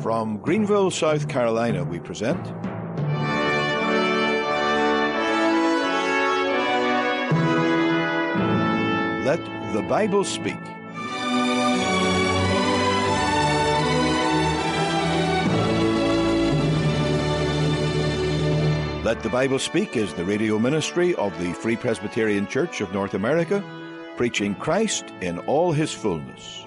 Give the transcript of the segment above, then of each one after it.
From Greenville, South Carolina, we present Let the Bible Speak. Let the Bible Speak is the radio ministry of the Free Presbyterian Church of North America, preaching Christ in all his fullness.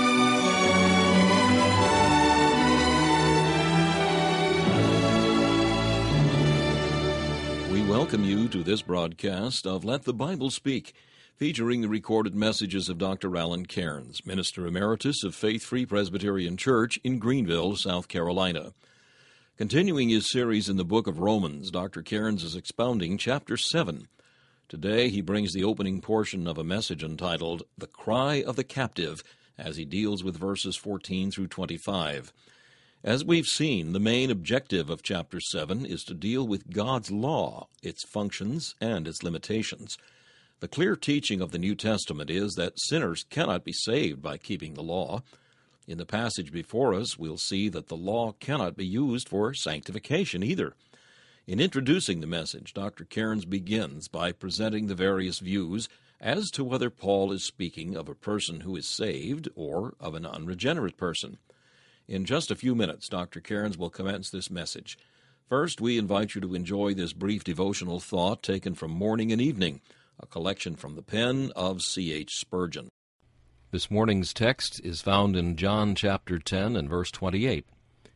We welcome you to this broadcast of Let the Bible Speak, featuring the recorded messages of Dr. Alan Cairns, Minister Emeritus of Faith Free Presbyterian Church in Greenville, South Carolina. Continuing his series in the book of Romans, Dr. Cairns is expounding chapter 7. Today he brings the opening portion of a message entitled, The Cry of the Captive, as he deals with verses 14 through 25. As we've seen, the main objective of chapter 7 is to deal with God's law, its functions, and its limitations. The clear teaching of the New Testament is that sinners cannot be saved by keeping the law. In the passage before us, we'll see that the law cannot be used for sanctification either. In introducing the message, Dr. Cairns begins by presenting the various views as to whether Paul is speaking of a person who is saved or of an unregenerate person. In just a few minutes, Dr. Cairns will commence this message. First, we invite you to enjoy this brief devotional thought taken from Morning and Evening, a collection from the pen of C.H. Spurgeon. This morning's text is found in John chapter 10 and verse 28.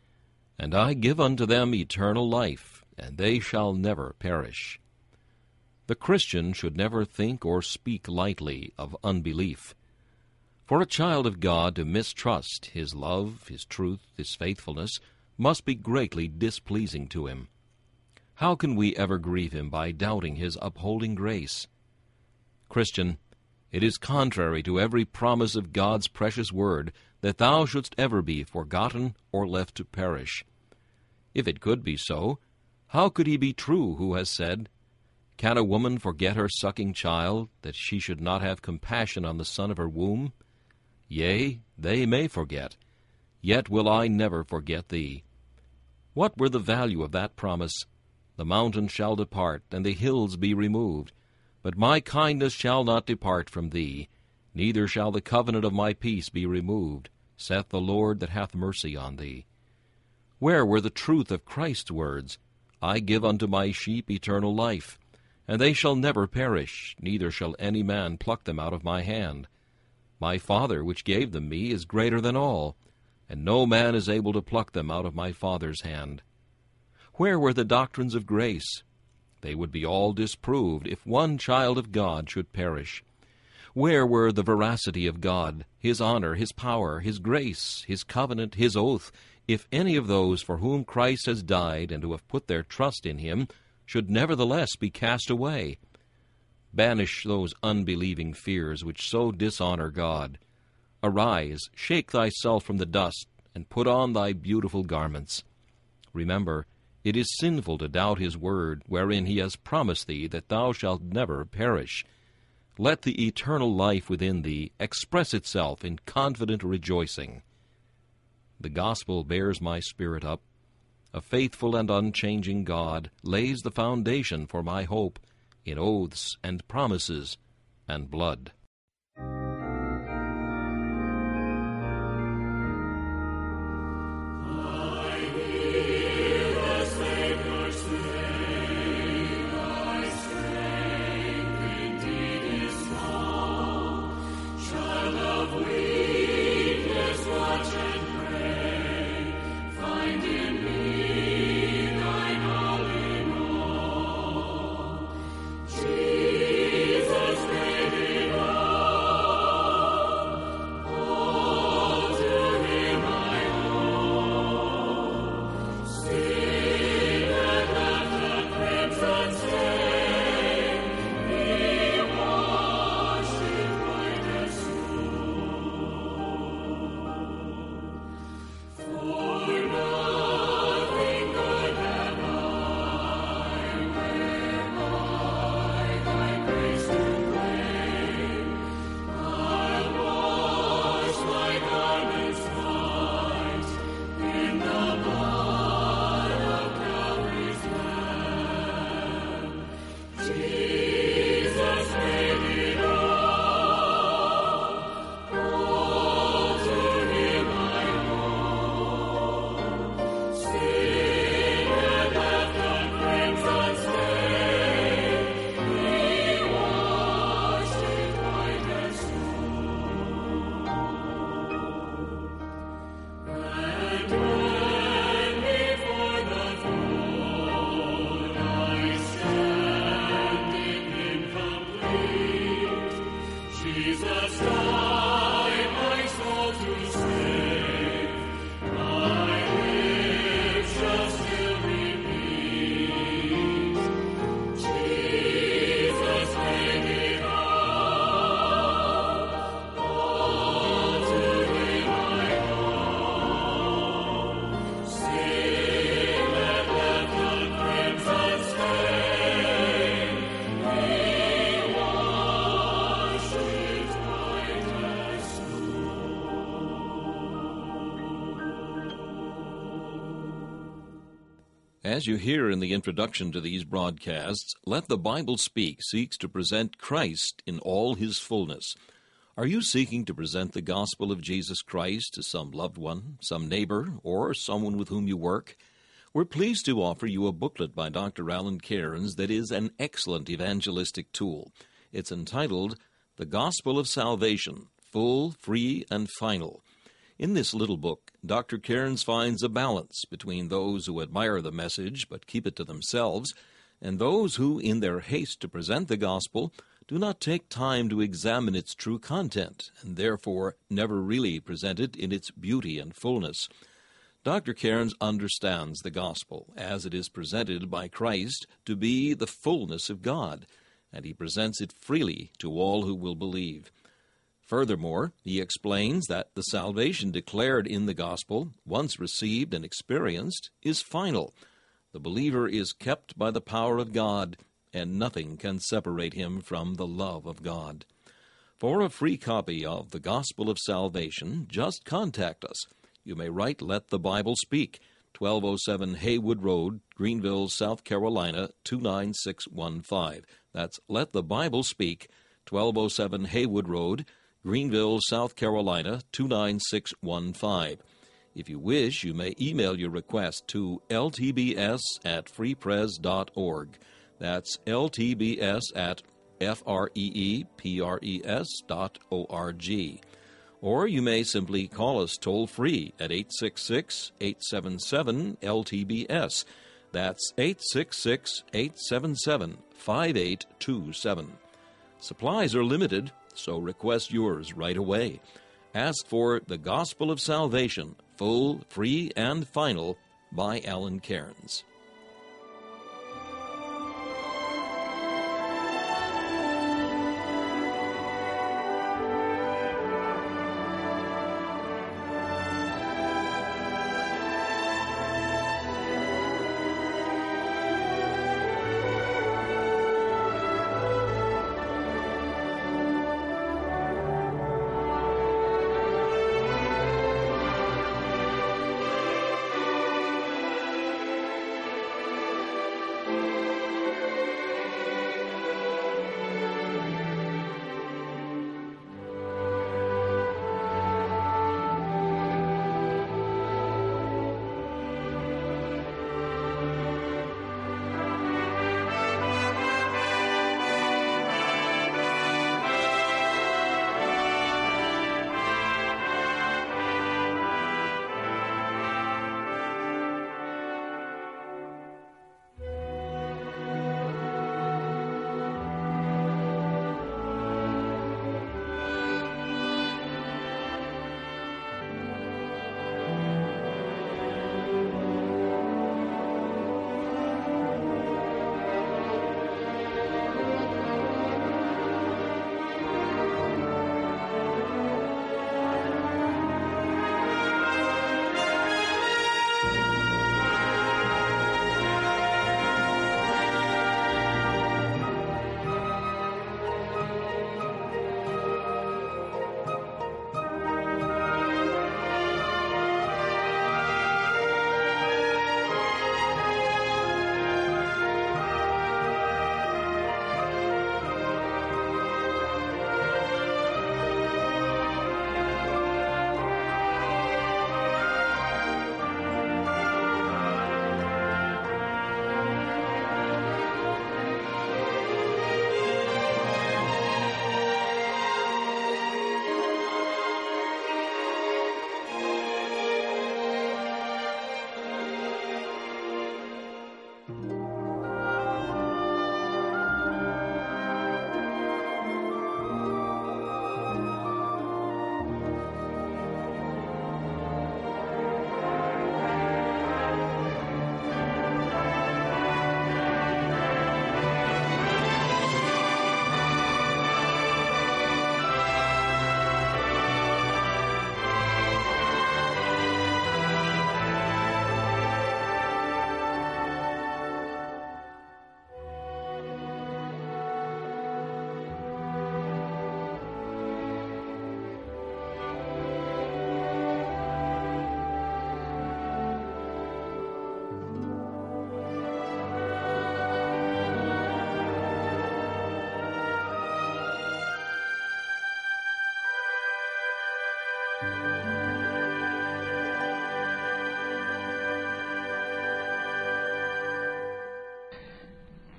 And I give unto them eternal life, and they shall never perish. The Christian should never think or speak lightly of unbelief. For a child of God to mistrust his love, his truth, his faithfulness, must be greatly displeasing to him. How can we ever grieve him by doubting his upholding grace? Christian, it is contrary to every promise of God's precious word that thou shouldst ever be forgotten or left to perish. If it could be so, how could he be true who has said, Can a woman forget her sucking child, that she should not have compassion on the son of her womb? Yea, they may forget, yet will I never forget thee. What were the value of that promise? The mountains shall depart, and the hills be removed, but my kindness shall not depart from thee, neither shall the covenant of my peace be removed, saith the Lord that hath mercy on thee. Where were the truth of Christ's words? I give unto my sheep eternal life, and they shall never perish, neither shall any man pluck them out of my hand. My Father which gave them me is greater than all, and no man is able to pluck them out of my Father's hand. Where were the doctrines of grace? They would be all disproved if one child of God should perish. Where were the veracity of God, his honor, his power, his grace, his covenant, his oath, if any of those for whom Christ has died and who have put their trust in him should nevertheless be cast away? Banish those unbelieving fears which so dishonor God. Arise, shake thyself from the dust, and put on thy beautiful garments. Remember, it is sinful to doubt his word, wherein he has promised thee that thou shalt never perish. Let the eternal life within thee express itself in confident rejoicing. The gospel bears my spirit up. A faithful and unchanging God lays the foundation for my hope in oaths and promises and blood. Jesus, baby, As you hear in the introduction to these broadcasts, Let the Bible Speak seeks to present Christ in all his fullness. Are you seeking to present the gospel of Jesus Christ to some loved one, some neighbor, or someone with whom you work? We're pleased to offer you a booklet by Dr. Alan Cairns that is an excellent evangelistic tool. It's entitled, The Gospel of Salvation, Full, Free, and Final. In this little book, Dr. Cairns finds a balance between those who admire the message but keep it to themselves, and those who, in their haste to present the gospel, do not take time to examine its true content, and therefore never really present it in its beauty and fullness. Dr. Cairns understands the gospel, as it is presented by Christ, to be the fullness of God, and he presents it freely to all who will believe. Furthermore, he explains that the salvation declared in the gospel, once received and experienced, is final. The believer is kept by the power of God, and nothing can separate him from the love of God. For a free copy of The Gospel of Salvation, just contact us. You may write Let the Bible Speak, 1207 Haywood Road, Greenville, South Carolina, 29615. That's Let the Bible Speak, 1207 Haywood Road, Greenville, South Carolina, 29615. If you wish, you may email your request to ltbs@freepres.org. That's ltbs@freepres.org. Or you may simply call us toll-free at 866-877-LTBS. That's 866-877-5827. Supplies are limited, so request yours right away. Ask for The Gospel of Salvation, Full, Free, and Final by Alan Cairns.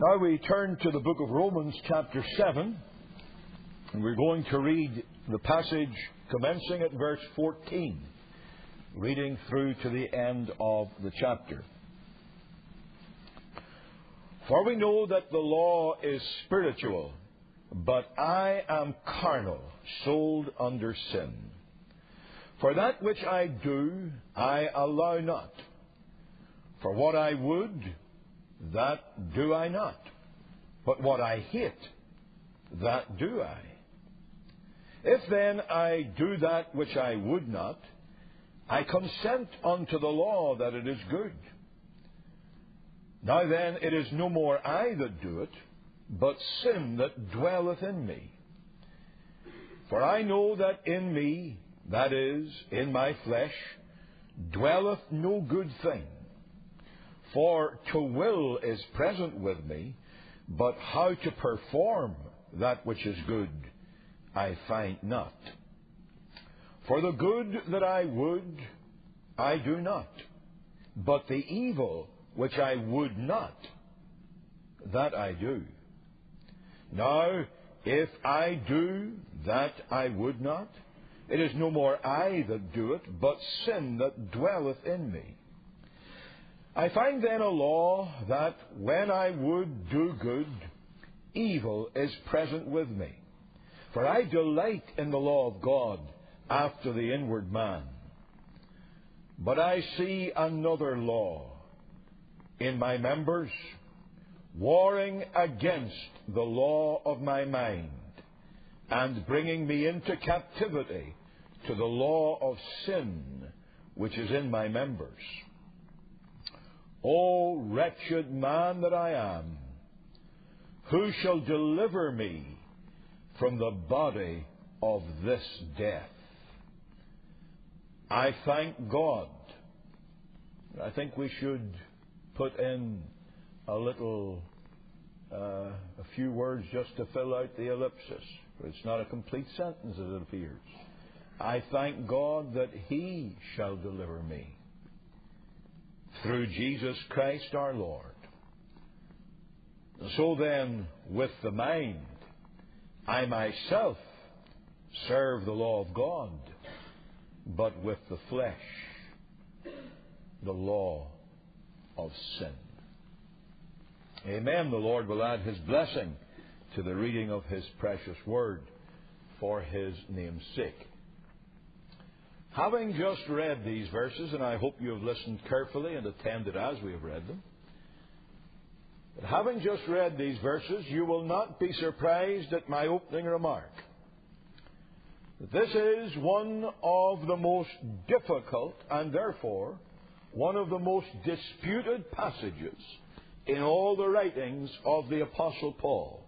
Now we turn to the book of Romans chapter 7, and we're going to read the passage commencing at verse 14, reading through to the end of the chapter. For we know that the law is spiritual, but I am carnal, sold under sin. For that which I do, I allow not. For what I would, that do I not. But what I hate, that do I. If then I do that which I would not, I consent unto the law that it is good. Now then, it is no more I that do it, but sin that dwelleth in me. For I know that in me, that is, in my flesh, dwelleth no good thing. For to will is present with me, but how to perform that which is good, I find not. For the good that I would, I do not, but the evil which I would not, that I do. Now, if I do that I would not, it is no more I that do it, but sin that dwelleth in me. I find then a law that when I would do good, evil is present with me. For I delight in the law of God after the inward man. But I see another law in my members, warring against the law of my mind, and bringing me into captivity to the law of sin which is in my members. O wretched man that I am, who shall deliver me from the body of this death? I thank God. I think we should put in a few words just to fill out the ellipsis. It's not a complete sentence as it appears. I thank God that He shall deliver me through Jesus Christ our Lord. So then, with the mind, I myself serve the law of God, but with the flesh, the law of sin. Amen. The Lord will add His blessing to the reading of His precious word for His name's sake. Having just read these verses, and I hope you have listened carefully and attended as we have read them, but having just read these verses, you will not be surprised at my opening remark. This is one of the most difficult and therefore one of the most disputed passages in all the writings of the Apostle Paul.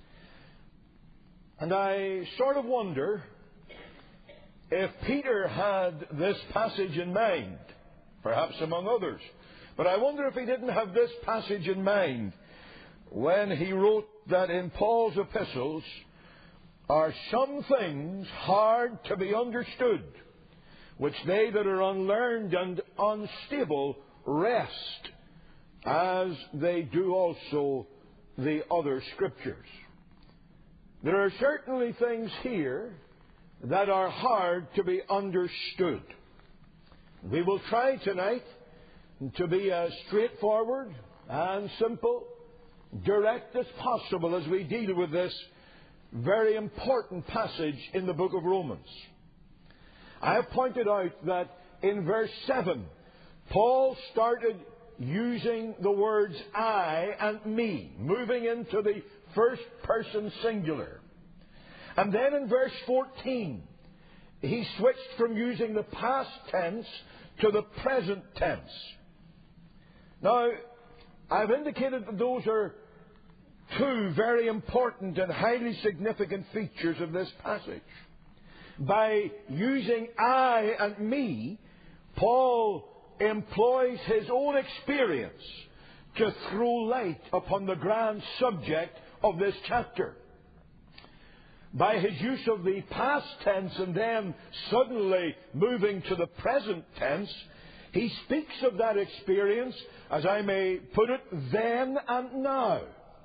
And I sort of wonder if Peter had this passage in mind, perhaps among others. But I wonder if he didn't have this passage in mind when he wrote that in Paul's epistles are some things hard to be understood, which they that are unlearned and unstable wrest, as they do also the other Scriptures. There are certainly things here that are hard to be understood. We will try tonight to be as straightforward and simple, direct as possible as we deal with this very important passage in the book of Romans. I have pointed out that in verse 7, Paul started using the words I and me, moving into the first person singular. And then in verse 14, he switched from using the past tense to the present tense. Now, I've indicated that those are two very important and highly significant features of this passage. By using I and me, Paul employs his own experience to throw light upon the grand subject of this chapter. By his use of the past tense and then suddenly moving to the present tense, he speaks of that experience, as I may put it, then and now.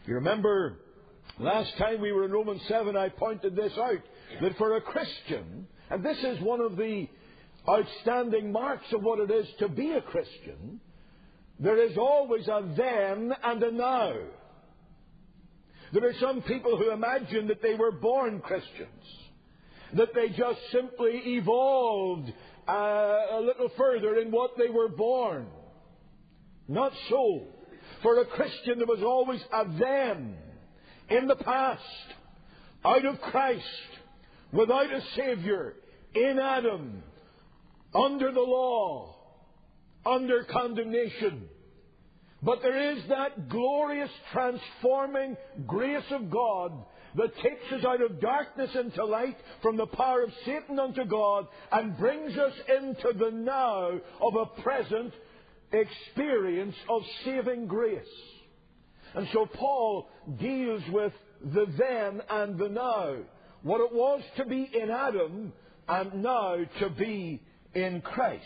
You remember last time we were in Romans 7, I pointed this out, that for a Christian, and this is one of the outstanding marks of what it is to be a Christian, there is always a then and a now. There are some people who imagine that they were born Christians, that they just simply evolved a little further in what they were born. Not so. For a Christian, there was always a then, in the past, out of Christ, without a Savior, in Adam, under the law, under condemnation. But there is that glorious transforming grace of God that takes us out of darkness into light, from the power of Satan unto God, and brings us into the now of a present experience of saving grace. And so Paul deals with the then and the now. What it was to be in Adam, and now to be in Christ.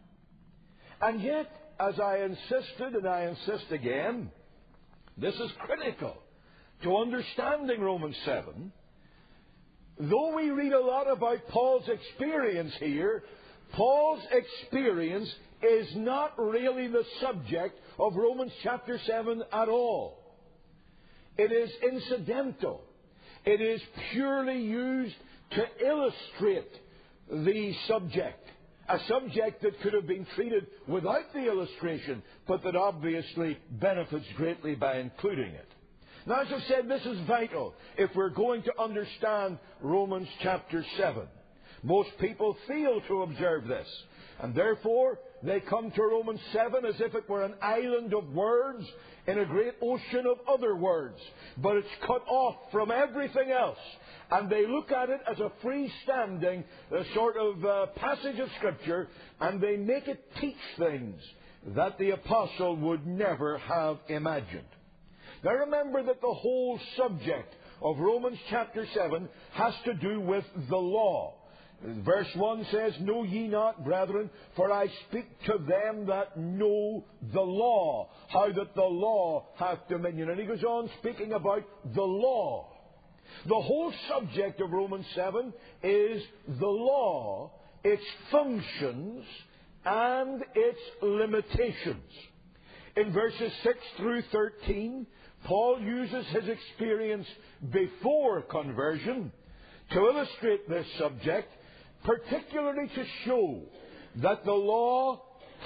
And yet, as I insisted, and I insist again, this is critical to understanding Romans 7. Though we read a lot about Paul's experience here, Paul's experience is not really the subject of Romans chapter 7 at all. It is incidental. It is purely used to illustrate the subject. A subject that could have been treated without the illustration, but that obviously benefits greatly by including it. Now, as I've said, this is vital if we're going to understand Romans chapter 7. Most people fail to observe this, and therefore they come to Romans 7 as if it were an island of words in a great ocean of other words, but it's cut off from everything else. And they look at it as a freestanding sort of passage of Scripture, and they make it teach things that the apostle would never have imagined. Now remember that the whole subject of Romans chapter 7 has to do with the law. Verse 1 says, "Know ye not, brethren, for I speak to them that know the law, how that the law hath dominion." And he goes on speaking about the law. The whole subject of Romans 7 is the law, its functions, and its limitations. In verses 6 through 13, Paul uses his experience before conversion to illustrate this subject, particularly to show that the law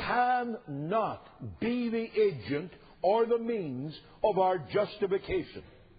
cannot be the agent or the means of our justification.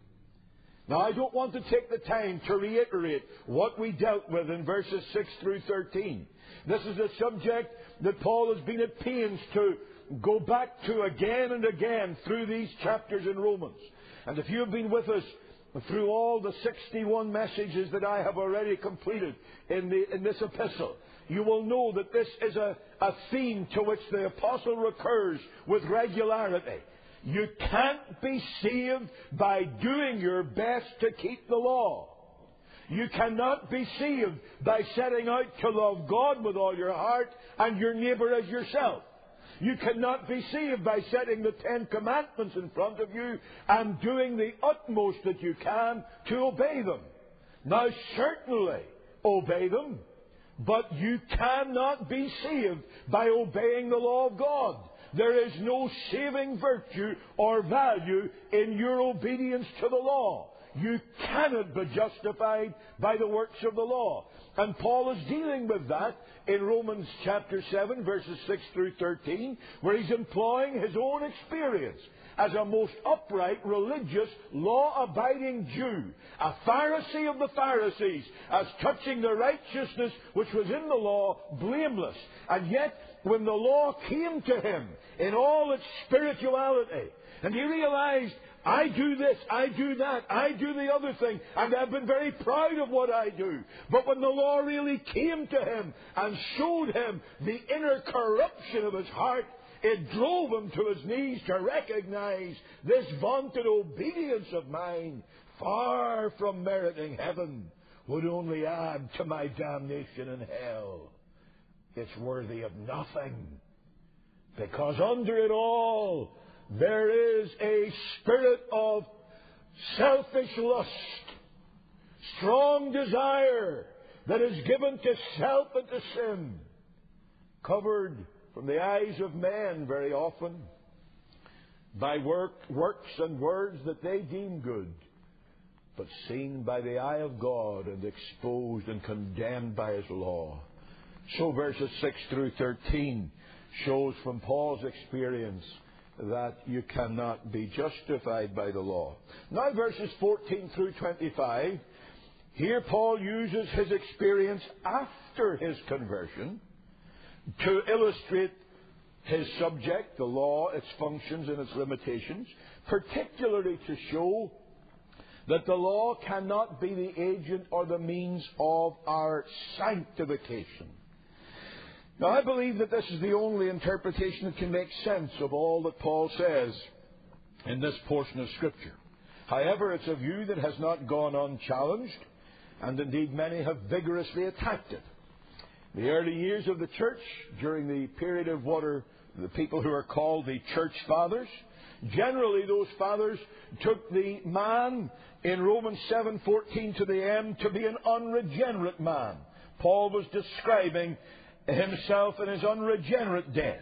Now, I don't want to take the time to reiterate what we dealt with in verses 6 through 13. This is a subject that Paul has been at pains to go back to again and again through these chapters in Romans. And if you have been with us through all the 61 messages that I have already completed in this epistle, you will know that this is a theme to which the apostle recurs with regularity. You can't be saved by doing your best to keep the law. You cannot be saved by setting out to love God with all your heart and your neighbour as yourself. You cannot be saved by setting the 10 Commandments in front of you and doing the utmost that you can to obey them. Now, certainly obey them, but you cannot be saved by obeying the law of God. There is no saving virtue or value in your obedience to the law. You cannot be justified by the works of the law. And Paul is dealing with that in Romans chapter 7, verses 6 through 13, where he's employing his own experience as a most upright, religious, law-abiding Jew, a Pharisee of the Pharisees, as touching the righteousness which was in the law, blameless. And yet, when the law came to him in all its spirituality, and he realized, I do this, I do that, I do the other thing, and I've been very proud of what I do. But when the law really came to him and showed him the inner corruption of his heart, it drove him to his knees to recognize this vaunted obedience of mine, far from meriting heaven, would only add to my damnation in hell. It's worthy of nothing, because under it all there is a spirit of selfish lust, strong desire that is given to self and to sin, covered from the eyes of men very often by works and words that they deem good, but seen by the eye of God and exposed and condemned by His law. So verses 6 through 13 shows from Paul's experience that you cannot be justified by the law. Now verses 14 through 25, here Paul uses his experience after his conversion to illustrate his subject, the law, its functions and its limitations, particularly to show that the law cannot be the agent or the means of our sanctification. Now, I believe that this is the only interpretation that can make sense of all that Paul says in this portion of Scripture. However, it's a view that has not gone unchallenged, and indeed many have vigorously attacked it. The early years of the church, during the period of what are the people who are called the church fathers, generally those fathers took the man in Romans 7:14 to the end to be an unregenerate man. Paul was describing himself in his unregenerate days.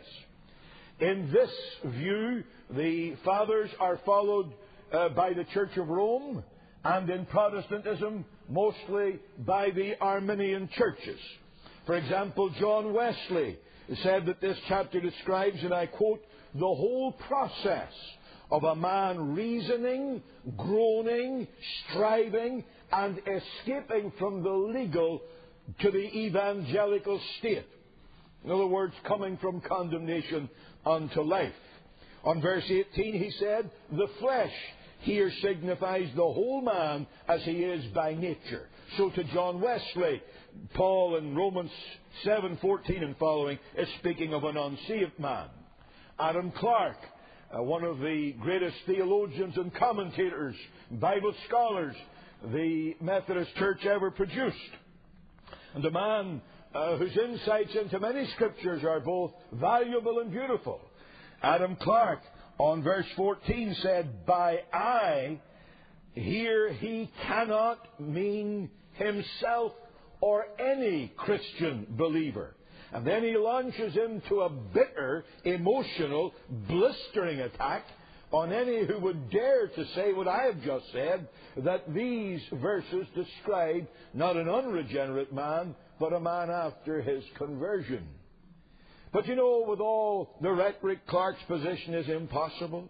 In this view, the fathers are followed by the Church of Rome, and in Protestantism, mostly by the Arminian churches. For example, John Wesley said that this chapter describes, and I quote, the whole process of a man reasoning, groaning, striving, and escaping from the legal to the evangelical state. In other words, coming from condemnation unto life. On verse 18 he said, the flesh here signifies the whole man as he is by nature. So to John Wesley, Paul in Romans 7:14 and following is speaking of an unsaved man. Adam Clarke, one of the greatest theologians and commentators, Bible scholars the Methodist Church ever produced, and a man whose insights into many scriptures are both valuable and beautiful. Adam Clarke, on verse 14, said, by I, here he cannot mean himself or any Christian believer. And then he launches into a bitter, emotional, blistering attack on any who would dare to say what I have just said, that these verses describe not an unregenerate man, but a man after his conversion. But you know, with all the rhetoric, Clarke's position is impossible.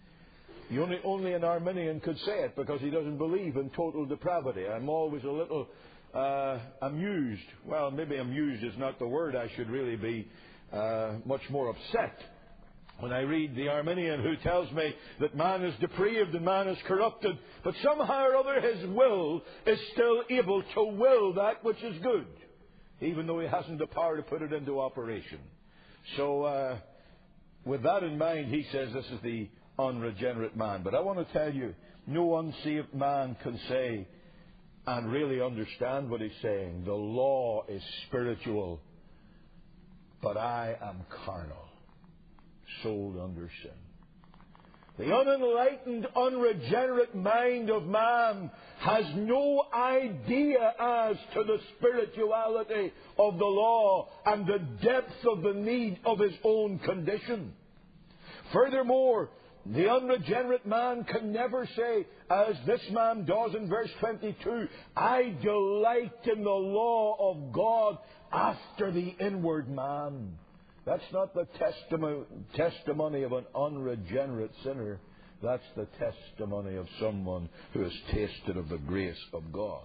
Only an Arminian could say it, because he doesn't believe in total depravity. I'm always a little amused. Well, maybe amused is not the word. I should really be much more upset when I read the Arminian who tells me that man is depraved and man is corrupted, but somehow or other his will is still able to will that which is good, even though he hasn't the power to put it into operation. So, with that in mind, he says this is the unregenerate man. But I want to tell you, no unsaved man can say and really understand what he's saying. The law is spiritual, but I am carnal, sold under sin. The unenlightened, unregenerate mind of man has no idea as to the spirituality of the law and the depth of the need of his own condition. Furthermore, the unregenerate man can never say, as this man does in verse 22, I delight in the law of God after the inward man. That's not the testimony of an unregenerate sinner. That's the testimony of someone who has tasted of the grace of God.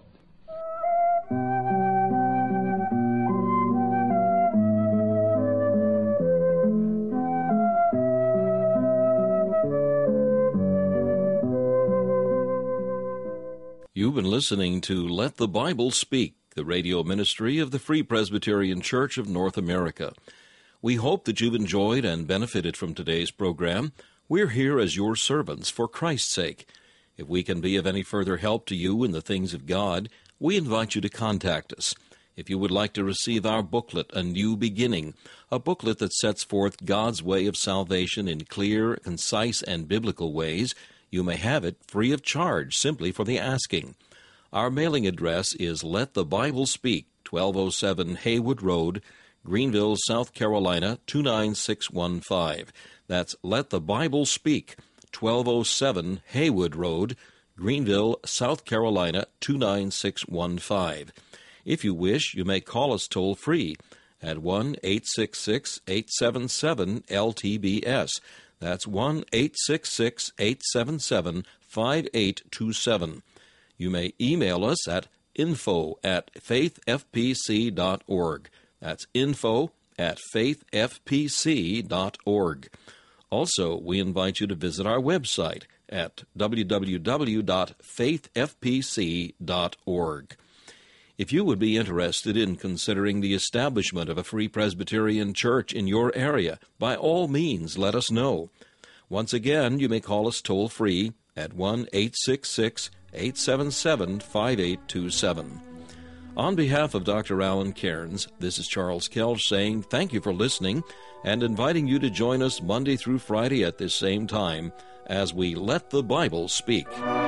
You've been listening to Let the Bible Speak, the radio ministry of the Free Presbyterian Church of North America. We hope that you've enjoyed and benefited from today's program. We're here as your servants for Christ's sake. If we can be of any further help to you in the things of God, we invite you to contact us. If you would like to receive our booklet, A New Beginning, a booklet that sets forth God's way of salvation in clear, concise, and biblical ways, You may have it free of charge simply for the asking. Our mailing address is Let the Bible Speak, 1207 Haywood Road, Greenville, South Carolina, 29615. That's Let the Bible Speak, 1207 Haywood Road, Greenville, South Carolina, 29615. If you wish, you may call us toll-free at 1-866-877-LTBS. That's 1-866-877-5827. You may email us at info@faithfpc.org. That's info@faithfpc.org. Also, we invite you to visit our website at www.faithfpc.org. If you would be interested in considering the establishment of a Free Presbyterian Church in your area, by all means let us know. Once again, you may call us toll-free at 1-866-877-5827. On behalf of Dr. Alan Cairns, this is Charles Kelch saying thank you for listening and inviting you to join us Monday through Friday at this same time as we Let the Bible Speak.